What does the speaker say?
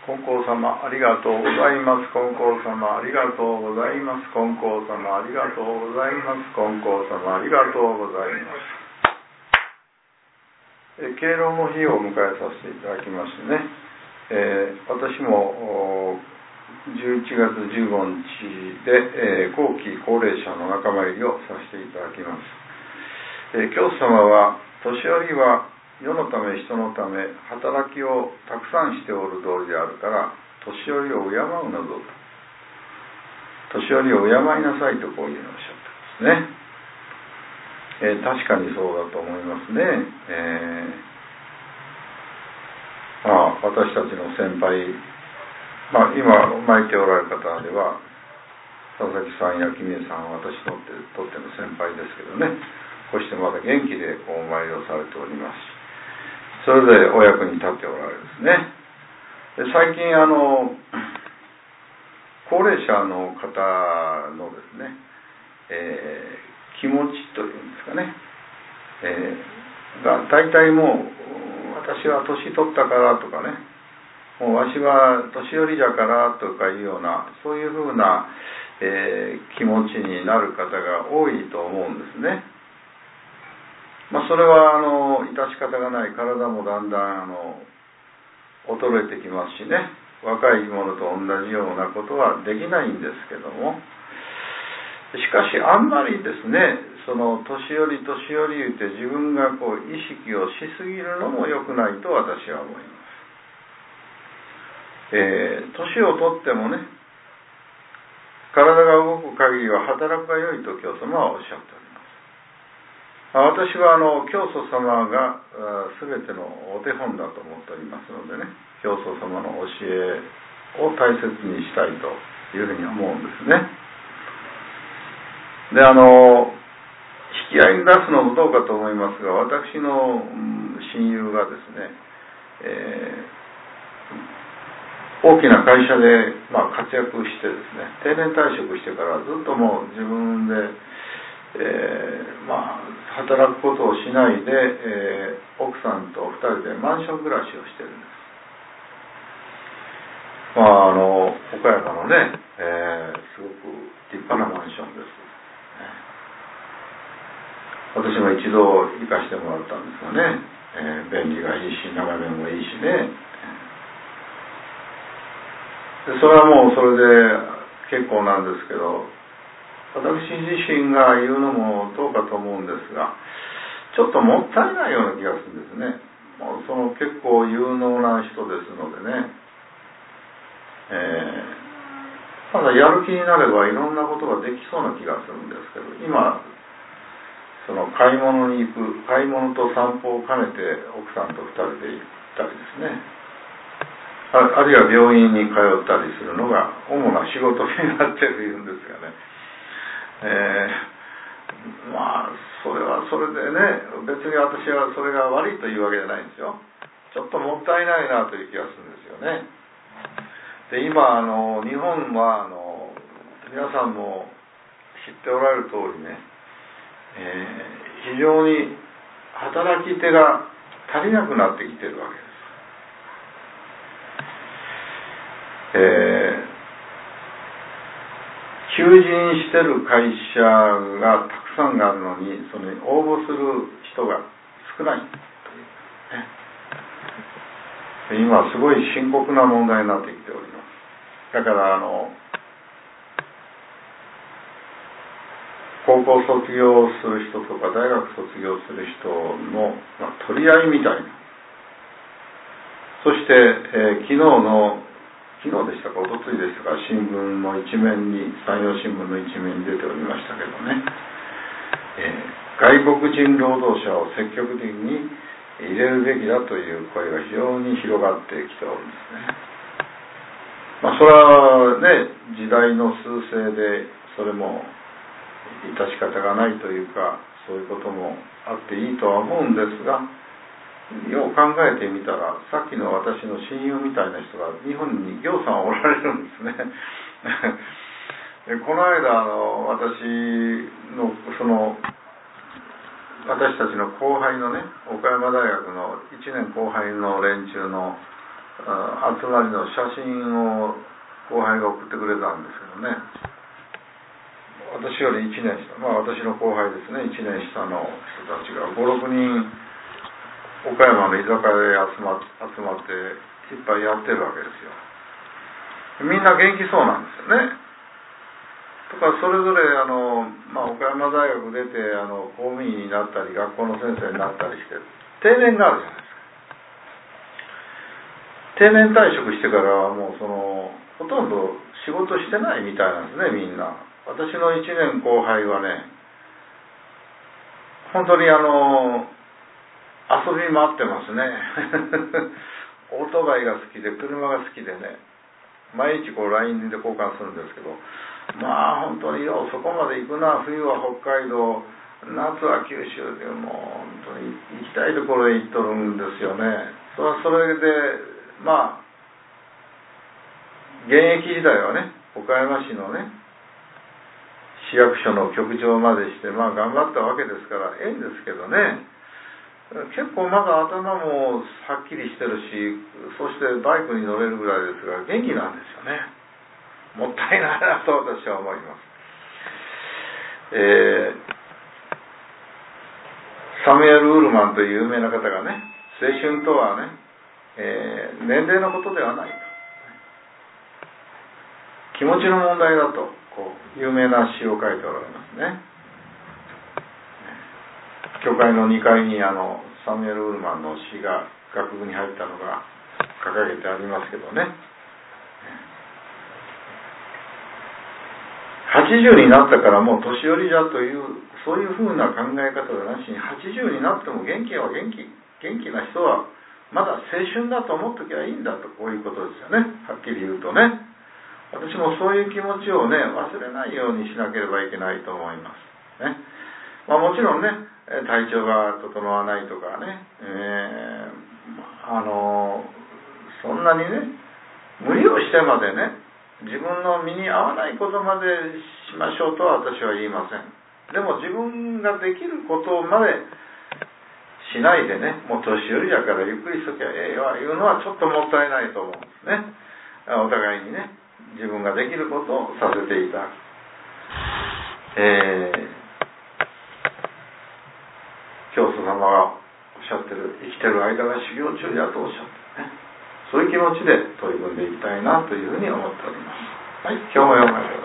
金光様ありがとうございます。金光様ありがとうございます。金光様ありがとうございます。金光様ありがとうございます。敬老の日を迎えさせていただきましてね、私も11月15日で、後期高齢者の仲間入りをさせていただきます。教祖様は年寄りは世のため人のため働きをたくさんしておる道理であるから年寄りを敬うなぞと、年寄りを敬いなさいとこういうのをおっしゃってますね。確かにそうだと思いますね。私たちの先輩、今巻いておられる方では佐々木さんや君江さんは私にとっての先輩ですけどね、こうしてまだ元気でお参りをされております。それでお役に立っておられるんですね。で最近高齢者の方のですね、気持ちというんですかね、が大体もう私は年取ったからとかね、もうわしは年寄りじゃからとかいうようなそういうふうな、気持ちになる方が多いと思うんですね。それは致し方がない。体もだんだん衰えてきますしね、若い者と同じようなことはできないんですけども、しかしあんまりですね、その年寄り言って自分が意識をしすぎるのも良くないと私は思います。年をとってもね、体が動く限りは働くが良いと教祖様はおっしゃっております。私は教祖様が全てのお手本だと思っておりますのでね、教祖様の教えを大切にしたいというふうに思うんですね。で引き合いに出すのもどうかと思いますが、私の親友がですね、大きな会社で活躍してですね、定年退職してからずっともう自分で働くことをしないで、奥さんと2人でマンション暮らしをしてるんです。岡山のね、すごく立派なマンションです。私も一度行かしてもらったんですがね、便利がいいし眺めもいいしね、でそれはもうそれで結構なんですけど、私自身が言うのもどうかと思うんですが、ちょっともったいないような気がするんですね。もう結構有能な人ですのでね、ただやる気になればいろんなことができそうな気がするんですけど、今買い物に行く、買い物と散歩を兼ねて奥さんと2人で行ったりですね、あるいは病院に通ったりするのが主な仕事になっているんですがね、それはそれでね、別に私はそれが悪いというわけじゃないんですよ。ちょっともったいないなという気がするんですよね。で今日本は皆さんも知っておられる通りね、非常に働き手が足りなくなってきているわけです。求人してる会社がたくさんあるのに、それに応募する人が少ないというね、今すごい深刻な問題になってきております。だから高校卒業する人とか大学卒業する人の、取り合いみたいな。そして、昨日でしたか、一昨日でしたか、新聞の一面に、山陽新聞の一面に出ておりましたけどね、外国人労働者を積極的に入れるべきだという声が非常に広がってきておるんですね。それはね、時代の趨勢で、それも致し方がないというか、そういうこともあっていいとは思うんですが、よう考えてみたら、さっきの私の親友みたいな人が日本にぎょうさんおられるんですね。この間私たちの後輩のね、岡山大学の1年後輩の連中の集まりの写真を後輩が送ってくれたんですけどね、私より1年下、私の後輩ですね、1年下の人たちが5、6人岡山の居酒屋へ集まっていっぱいやってるわけですよ。みんな元気そうなんですよね。とかそれぞれ岡山大学出て公務員になったり学校の先生になったりして定年があるじゃないですか。定年退職してからはもうほとんど仕事してないみたいなんですね、みんな。私の1年後輩はね、本当に遊び回ってますね。オートバイが好きで車が好きでね、毎日LINE で交換するんですけど、本当にそこまで行くな、冬は北海道、夏は九州でもう本当に行きたいところへ行っとるんですよね。それで現役時代はね、岡山市のね市役所の局長までして頑張ったわけですからええんですけどね、結構まだ頭もはっきりしてるし、そしてバイクに乗れるぐらいですから元気なんですよね。もったいないなと私は思います。サミュエル・ウールマンという有名な方がね、青春とはね、年齢のことではないと、気持ちの問題だと有名な詩を書いておられますね。教会の2階にサミュエル・ウールマンの詩が楽譜に入ったのが掲げてありますけどね、80になったからもう年寄りじゃというそういうふうな考え方でなしに、80になっても元気な人はまだ青春だと思っときゃいいんだと、こういうことですよね。はっきり言うとね、私もそういう気持ちをね忘れないようにしなければいけないと思いますね。もちろんね、体調が整わないとかね、そんなにね無理をしてまでね自分の身に合わないことまでしましょうとは私は言いません。でも自分ができることまでしないでね、もう年寄りだからゆっくりしときゃええわいうのはちょっともったいないと思うんですね。お互いにね自分ができることをさせていただく。教祖様がおっしゃってる、生きてる間が修行中だとおっしゃってね、そういう気持ちで取り組んでいきたいなというふうに思っております。はい、今日も読まれ